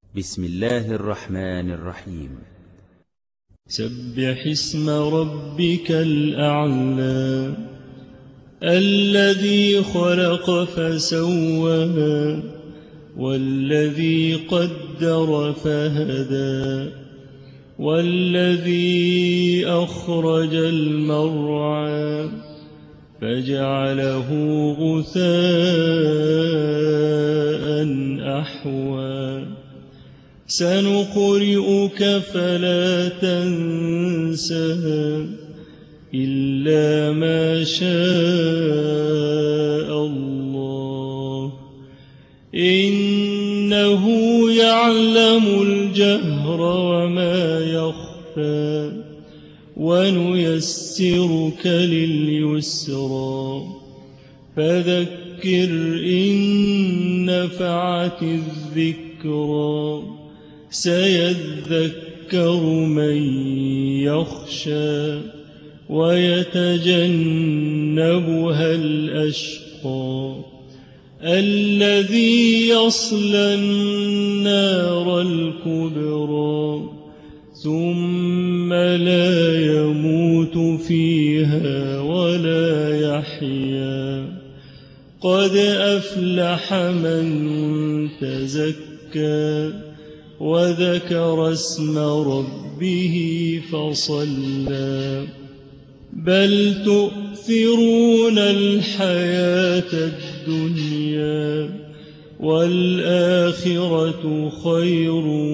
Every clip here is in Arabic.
بسم الله الرحمن الرحيم. سبح اسم ربك الأعلى الذي خلق فسوى والذي قدر فهدى والذي أخرج المرعى فجعله غثاء أحوى سنقرئك فلا تنسى إلا ما شاء الله إنه يعلم الجهر وما يخفى ونيسرك لليسرى فذكر إن نفعت الذكرى سيذكر من يخشى ويتجنبها الأشقى الذي يصلى النار الكبرى ثم لا يموت فيها ولا يحيا قد أفلح من تزكى وذكر اسم ربه فصلى بل تؤثرون الحياة الدنيا والآخرة خير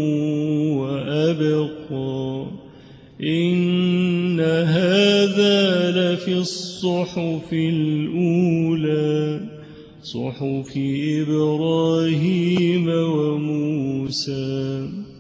وأبقى إن هذا لفي الصحف الأولى صحف إبراهيم وموسى.